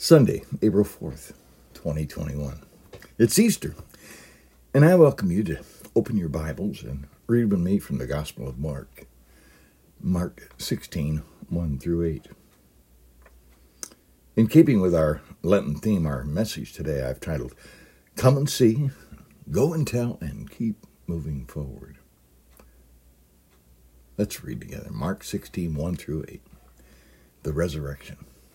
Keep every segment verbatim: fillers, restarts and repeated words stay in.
Sunday, April fourth, twenty twenty-one. It's Easter, and I welcome you to open your Bibles and read with me from the Gospel of Mark. Mark sixteen, one through eight. In keeping with our Lenten theme, our message today I've titled, Come and See, Go and Tell, and Keep Moving Forward. Let's read together. Mark sixteen, one through eight. The Resurrection.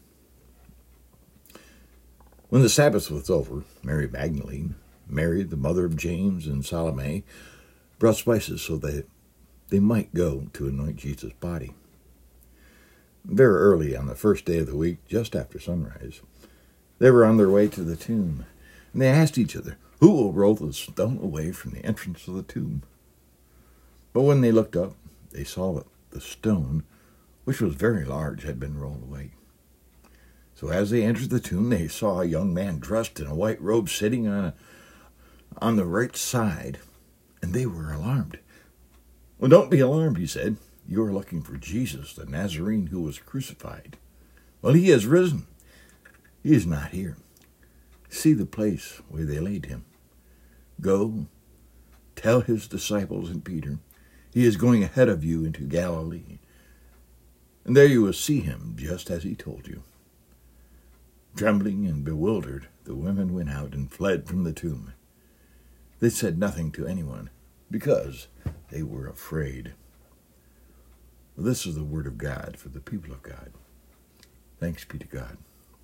When the Sabbath was over, Mary Magdalene, Mary, the mother of James, and Salome brought spices so that they might go to anoint Jesus' body. Very early on the first day of the week, just after sunrise, they were on their way to the tomb, and they asked each other, Who will roll the stone away from the entrance of the tomb? But when they looked up, they saw that the stone, which was very large, had been rolled away. So as they entered the tomb, they saw a young man dressed in a white robe sitting on, a, on the right side, and they were alarmed. Well, don't be alarmed, he said. You are looking for Jesus, the Nazarene who was crucified. Well, he has risen. He is not here. See the place where they laid him. Go, tell his disciples and Peter, he is going ahead of you into Galilee. And there you will see him, just as he told you. Trembling and bewildered, the women went out and fled from the tomb. They said nothing to anyone, because they were afraid. Well, this is the word of God for the people of God. Thanks be to God.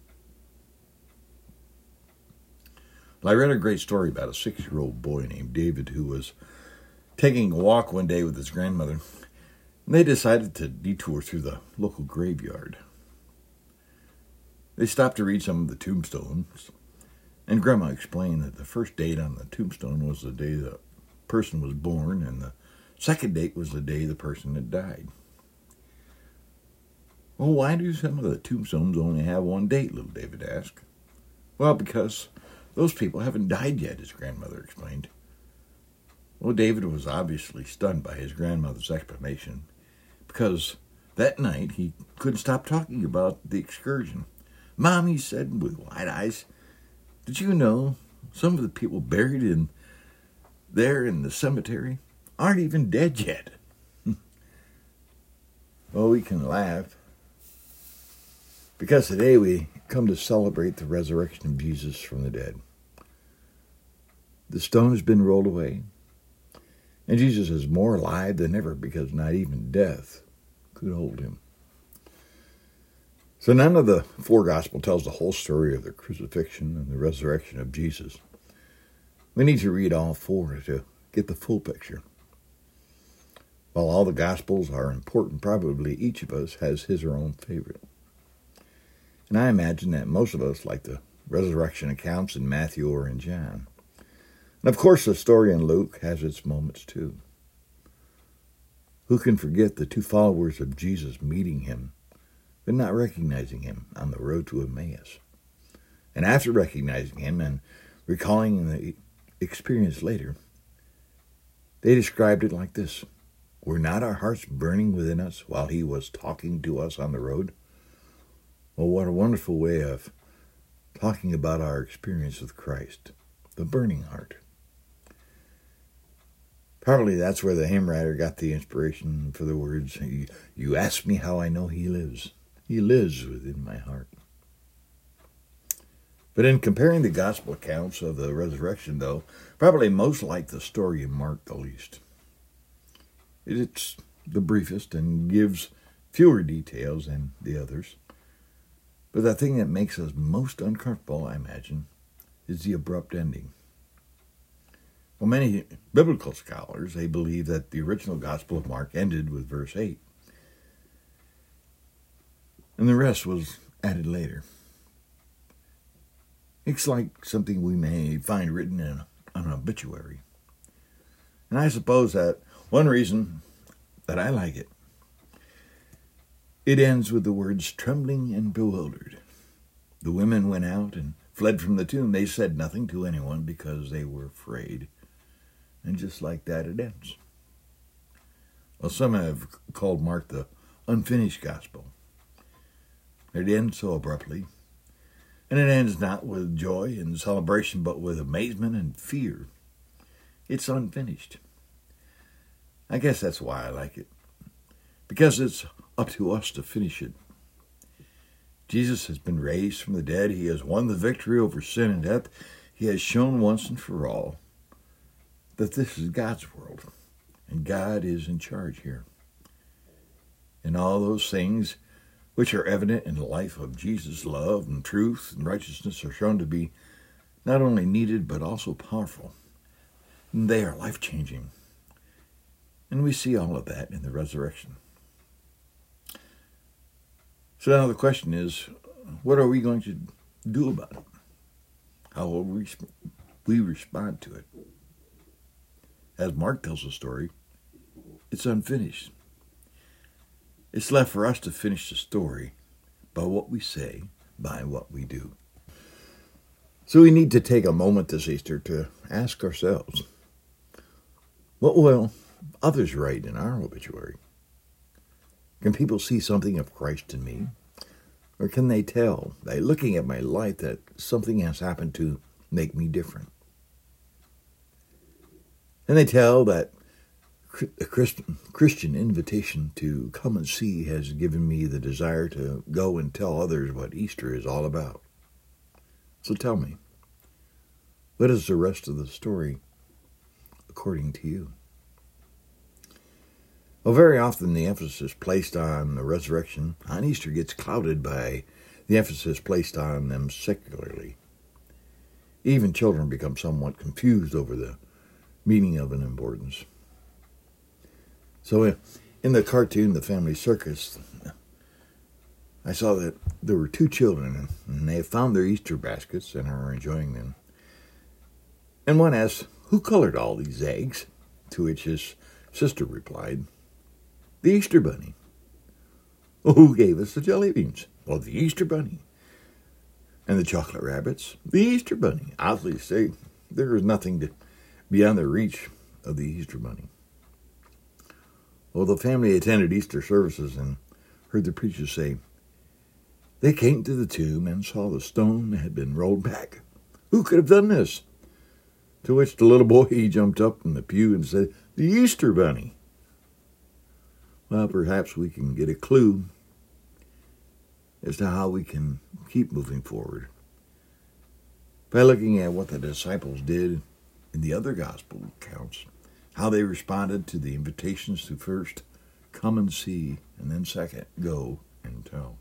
Well, I read a great story about a six-year-old boy named David who was taking a walk one day with his grandmother, and they decided to detour through the local graveyard. They stopped to read some of the tombstones, and Grandma explained that the first date on the tombstone was the day the person was born, and the second date was the day the person had died. Well, why do some of the tombstones only have one date, little David asked. Well, because those people haven't died yet, his grandmother explained. Well, David was obviously stunned by his grandmother's explanation, because that night he couldn't stop talking about the excursion. Mom, he said with wide eyes, did you know some of the people buried in there in the cemetery aren't even dead yet? Well, we can laugh, because today we come to celebrate the resurrection of Jesus from the dead. The stone has been rolled away, and Jesus is more alive than ever because not even death could hold him. So none of the four gospel tells the whole story of the crucifixion and the resurrection of Jesus. We need to read all four to get the full picture. While all the gospels are important, probably each of us has his or own favorite. And I imagine that most of us like the resurrection accounts in Matthew or in John. And of course the story in Luke has its moments too. Who can forget the two followers of Jesus meeting him but not recognizing him on the road to Emmaus? And after recognizing him and recalling the experience later, they described it like this. Were not our hearts burning within us while he was talking to us on the road? Well, what a wonderful way of talking about our experience with Christ, the burning heart. Probably that's where the hymn writer got the inspiration for the words, you, you ask me how I know he lives. He lives within my heart. But in comparing the gospel accounts of the resurrection, though, probably most like the story in Mark the least. It's the briefest and gives fewer details than the others. But the thing that makes us most uncomfortable, I imagine, is the abrupt ending. Well, many biblical scholars, they believe that the original Gospel of Mark ended with verse eight. And the rest was added later. It's like something we may find written in an obituary. And I suppose that one reason that I like it, it ends with the words, trembling and bewildered. The women went out and fled from the tomb. They said nothing to anyone because they were afraid. And just like that, it ends. Well, some have called Mark the unfinished gospel. It ends so abruptly And it ends not with joy and celebration, but with amazement and fear. It's unfinished. I guess that's why I like it. Because it's up to us to finish it. Jesus has been raised from the dead. He has won the victory over sin and death. He has shown once and for all that this is God's world. And God is in charge here. And all those things which are evident in the life of Jesus, love and truth and righteousness, are shown to be not only needed but also powerful. And they are life-changing. And we see all of that in the resurrection. So now the question is, what are we going to do about it? How will we, we respond to it? As Mark tells the story, it's unfinished. It's left for us to finish the story by what we say, by what we do. So we need to take a moment this Easter to ask ourselves, what will others write in our obituary? Can people see something of Christ in me? Or can they tell, by looking at my life, that something has happened to make me different? And they tell that a Christian invitation to come and see has given me the desire to go and tell others what Easter is all about. So tell me, what is the rest of the story according to you? Well, very often the emphasis placed on the resurrection on Easter gets clouded by the emphasis placed on them secularly. Even children become somewhat confused over the meaning of an importance. So in the cartoon, The Family Circus, I saw that there were two children, and they have found their Easter baskets and are enjoying them. And one asked, "Who colored all these eggs?" To which his sister replied, "The Easter Bunny." "Well, who gave us the jelly beans?" "Well, the Easter Bunny." "And the chocolate rabbits?" "The Easter Bunny." Oddly say, there is nothing to beyond the reach of the Easter Bunny. Well, the family attended Easter services and heard the preacher say, "They came to the tomb and saw the stone had been rolled back. Who could have done this?" To which the little boy he jumped up in the pew and said, "The Easter Bunny." Well, perhaps we can get a clue as to how we can keep moving forward by looking at what the disciples did in the other gospel accounts, how they responded to the invitations to first come and see, and then second, go and tell.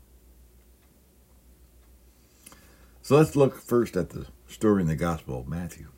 So let's look first at the story in the Gospel of Matthew.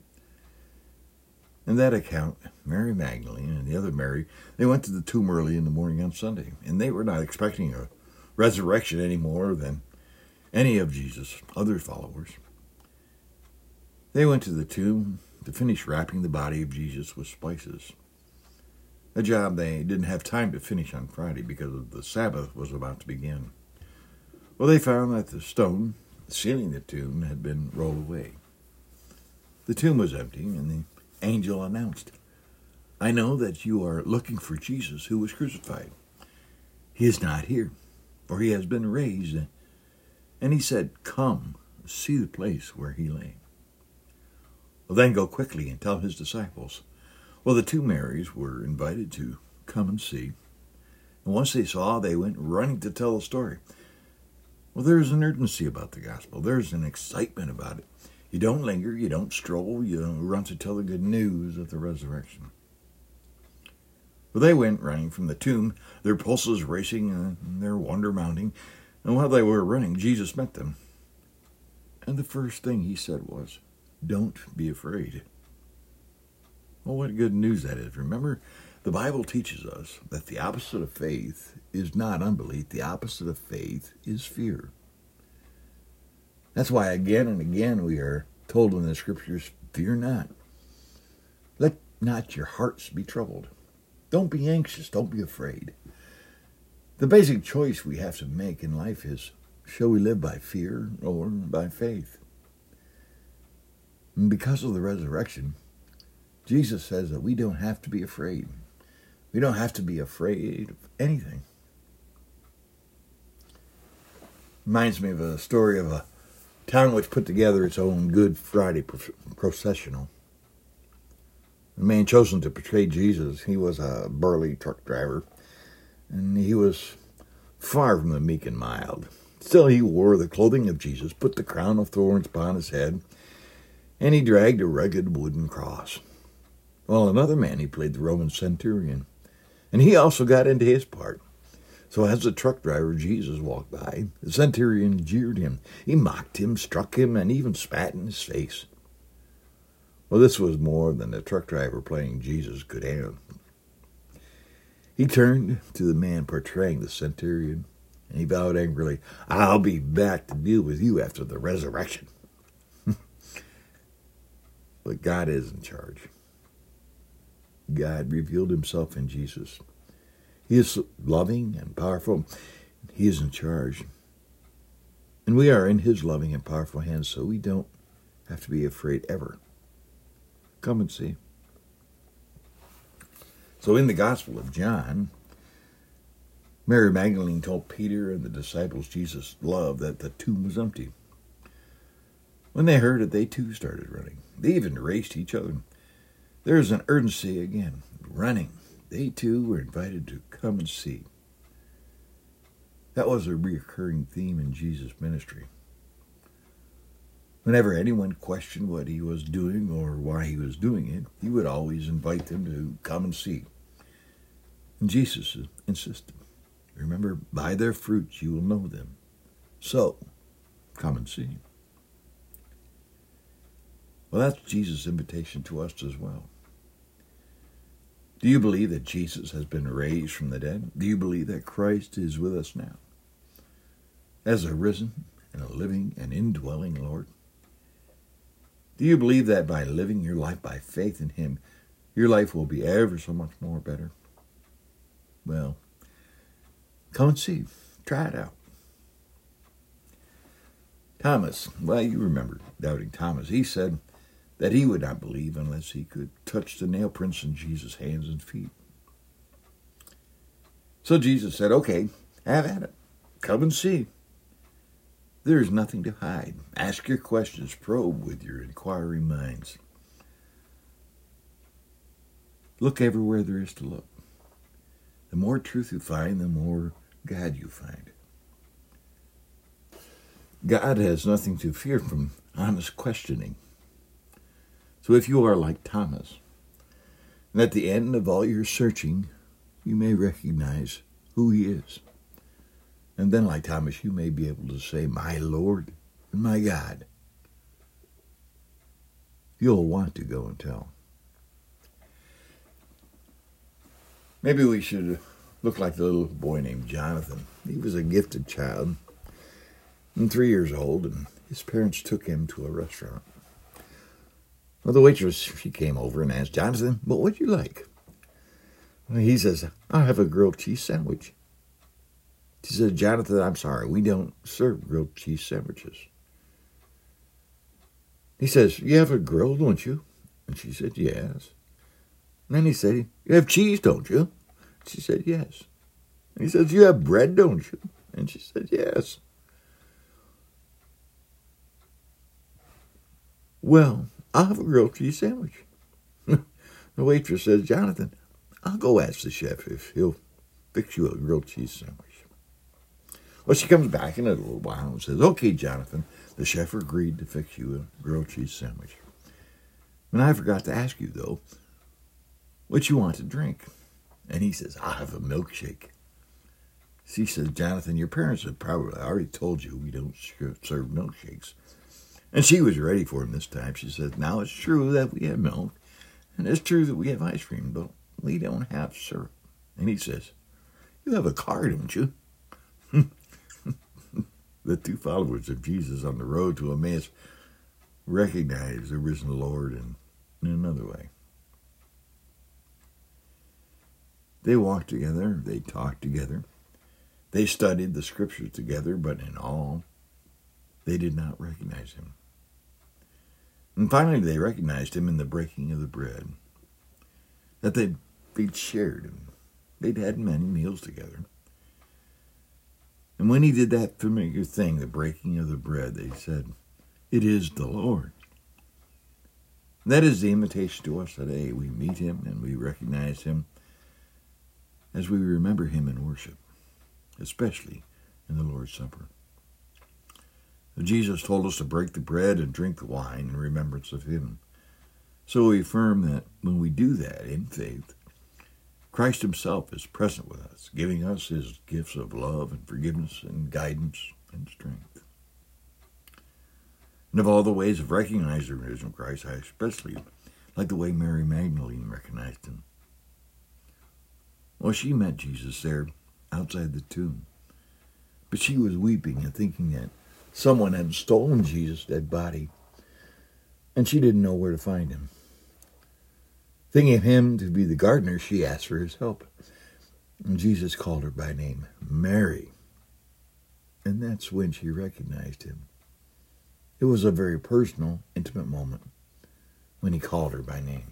In that account, Mary Magdalene and the other Mary, they went to the tomb early in the morning on Sunday, and they were not expecting a resurrection any more than any of Jesus' other followers. They went to the tomb to finish wrapping the body of Jesus with spices, a job they didn't have time to finish on Friday because the Sabbath was about to begin. Well, they found that the stone sealing the tomb had been rolled away. The tomb was empty, and the angel announced, "I know that you are looking for Jesus who was crucified. He is not here, for he has been raised." And he said, "Come, see the place where he lay. Well, then go quickly and tell his disciples." Well, the two Marys were invited to come and see. And once they saw, they went running to tell the story. Well, there's an urgency about the gospel. There's an excitement about it. You don't linger, you don't stroll, you run to tell the good news of the resurrection. Well, they went running from the tomb, their pulses racing and their wonder mounting. And while they were running, Jesus met them. And the first thing he said was, "Don't be afraid." Well, what good news that is. Remember, the Bible teaches us that the opposite of faith is not unbelief. The opposite of faith is fear. That's why again and again we are told in the Scriptures, "Fear not. Let not your hearts be troubled." Don't be anxious. Don't be afraid. The basic choice we have to make in life is, shall we live by fear or by faith? And because of the resurrection, Jesus says that we don't have to be afraid. We don't have to be afraid of anything. Reminds me of a story of a town which put together its own Good Friday processional. The man chosen to portray Jesus, he was a burly truck driver, and he was far from the meek and mild. Still, he wore the clothing of Jesus, put the crown of thorns upon his head, and he dragged a rugged wooden cross. Well, another man, he played the Roman centurion, and he also got into his part. So as the truck driver, Jesus, walked by, the centurion jeered him. He mocked him, struck him, and even spat in his face. Well, this was more than the truck driver playing Jesus could handle. He turned to the man portraying the centurion, and he vowed angrily, "I'll be back to deal with you after the resurrection." But God is in charge. God revealed himself in Jesus. He is loving and powerful. He is in charge. And we are in his loving and powerful hands, so we don't have to be afraid ever. Come and see. So in the Gospel of John, Mary Magdalene told Peter and the disciples Jesus loved that the tomb was empty. When they heard it, they too started running. They even raced each other. There was an urgency again, running. They too were invited to come and see. That was a recurring theme in Jesus' ministry. Whenever anyone questioned what he was doing or why he was doing it, he would always invite them to come and see. And Jesus insisted, "Remember, by their fruits you will know them. So, come and see." Well, that's Jesus' invitation to us as well. Do you believe that Jesus has been raised from the dead? Do you believe that Christ is with us now, as a risen and a living and indwelling Lord? Do you believe that by living your life by faith in him, your life will be ever so much more better? Well, come and see. Try it out. Thomas, well, you remember doubting Thomas. He said that he would not believe unless he could touch the nail prints in Jesus' hands and feet. So Jesus said, "Okay, have at it. Come and see. There is nothing to hide. Ask your questions. Probe with your inquiring minds. Look everywhere there is to look. The more truth you find, the more God you find." God has nothing to fear from honest questioning. So if you are like Thomas, and at the end of all your searching, you may recognize who he is. And then, like Thomas, you may be able to say, "My Lord and my God." You'll want to go and tell. Maybe we should look like the little boy named Jonathan. He was a gifted child, and three years old, and his parents took him to a restaurant. Well, the waitress, she came over and asked, "Jonathan, what would you like?" Well, he says, "I'll have a grilled cheese sandwich." She said, "Jonathan, I'm sorry, we don't serve grilled cheese sandwiches." He says, "You have a grill, don't you?" And she said, "Yes." And then he said, "You have cheese, don't you?" She said, "Yes." And he says, "You have bread, don't you?" And she said, "Yes." "Well, I'll have a grilled cheese sandwich." The waitress says, "Jonathan, I'll go ask the chef if he'll fix you a grilled cheese sandwich." Well, she comes back in a little while and says, "Okay, Jonathan, the chef agreed to fix you a grilled cheese sandwich. And I forgot to ask you, though, what you want to drink." And he says, "I'll have a milkshake." She says, "Jonathan, your parents have probably already told you we don't serve milkshakes." And she was ready for him this time. She says, "Now it's true that we have milk, and it's true that we have ice cream, but we don't have syrup." And he says, "You have a car, don't you?" The two followers of Jesus on the road to Emmaus recognized the risen Lord in, in another way. They walked together, they talked together, they studied the scriptures together, but in all, they did not recognize him. And finally, they recognized him in the breaking of the bread, that they'd, they'd shared and they'd had many meals together. And when he did that familiar thing, the breaking of the bread, they said, It is the Lord. That is the invitation to us today. We meet him and we recognize him as we remember him in worship, especially in the Lord's Supper. Jesus told us to break the bread and drink the wine in remembrance of him. So we affirm that when we do that in faith, Christ himself is present with us, giving us his gifts of love and forgiveness and guidance and strength. And of all the ways of recognizing the risen Christ, I especially like the way Mary Magdalene recognized him. Well, she met Jesus there outside the tomb, but she was weeping and thinking that someone had stolen Jesus' dead body, and she didn't know where to find him. Thinking of him to be the gardener, she asked for his help, and Jesus called her by name, Mary, and that's when she recognized him. It was a very personal, intimate moment when he called her by name.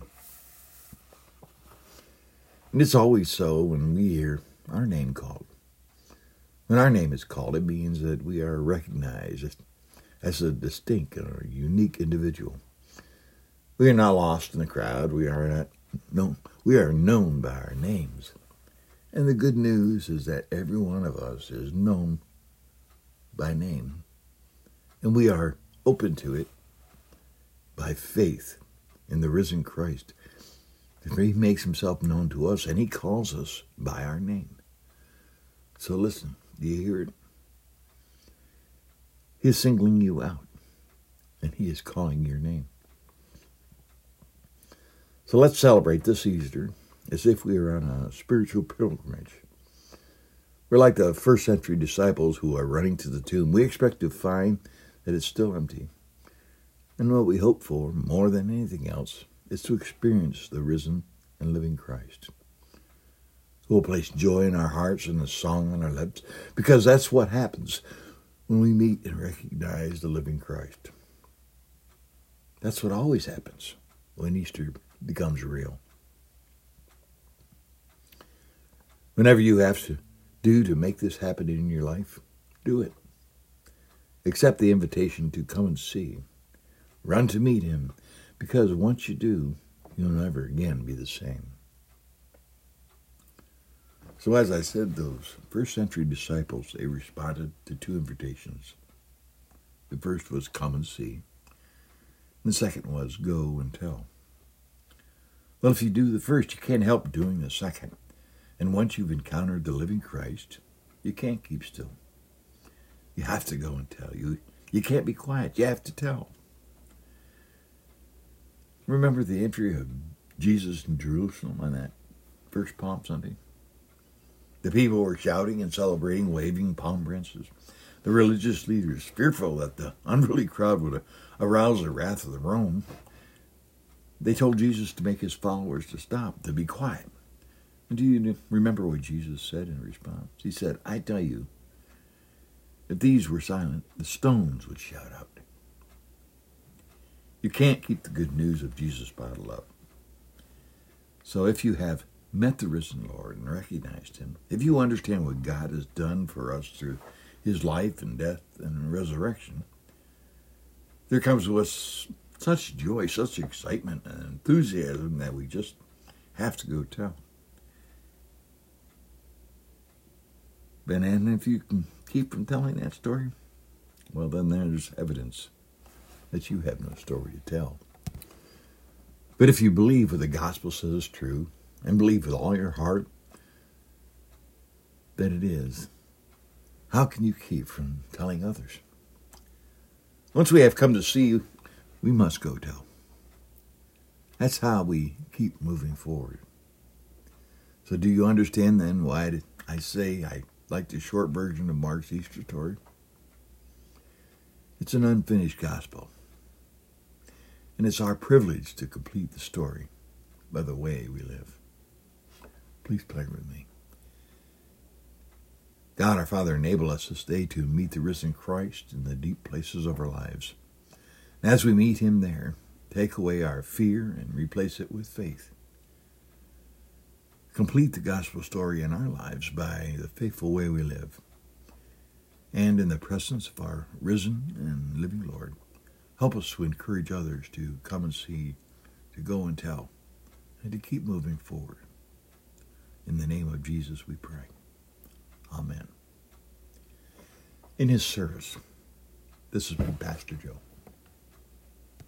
And it's always so when we hear our name called. When our name is called, it means that we are recognized as a distinct or unique individual. We are not lost in the crowd. We are not known. We are known by our names. And the good news is that every one of us is known by name. And we are open to it by faith in the risen Christ. He makes himself known to us, and he calls us by our name. So listen, do you hear it? He is singling you out, and he is calling your name. So let's celebrate this Easter as if we are on a spiritual pilgrimage. We're like the first century disciples who are running to the tomb. We expect to find that it's still empty. And what we hope for, more than anything else, is to experience the risen and living Christ, who will place joy in our hearts and a song on our lips, because that's what happens when we meet and recognize the living Christ. That's what always happens when Easter becomes real. Whenever you have to do to make this happen in your life, do it. Accept the invitation to come and see. Run to meet him, because once you do, you'll never again be the same. So as I said, those first century disciples, they responded to two invitations. The first was come and see. And the second was go and tell. Well, if you do the first, you can't help doing the second. And once you've encountered the living Christ, you can't keep still. You have to go and tell. You, you can't be quiet. You have to tell. Remember the entry of Jesus in Jerusalem on that first Palm Sunday? The people were shouting and celebrating, waving palm branches. The religious leaders, fearful that the unruly crowd would arouse the wrath of the Rome, they told Jesus to make his followers to stop, to be quiet. And do you remember what Jesus said in response? He said, I tell you, if these were silent, the stones would shout out. You can't keep the good news of Jesus bottled up. So if you have met the risen Lord and recognized him, if you understand what God has done for us through his life and death and resurrection, there comes to us such joy, such excitement and enthusiasm that we just have to go tell. And if you can keep from telling that story, well, then there's evidence that you have no story to tell. But if you believe what the gospel says is true, and believe with all your heart that it is, how can you keep from telling others? Once we have come to see you, we must go tell. That's how we keep moving forward. So do you understand then why I say I like the short version of Mark's Easter story? It's an unfinished gospel. And it's our privilege to complete the story by the way we live. Please pray with me. God, our Father, enable us this day to meet the risen Christ in the deep places of our lives. And as we meet him there, take away our fear and replace it with faith. Complete the gospel story in our lives by the faithful way we live. And in the presence of our risen and living Lord, Help us to encourage others to come and see, to go and tell, and to keep moving forward. In the name of Jesus we pray. Amen. In his service, this has been Pastor Joe.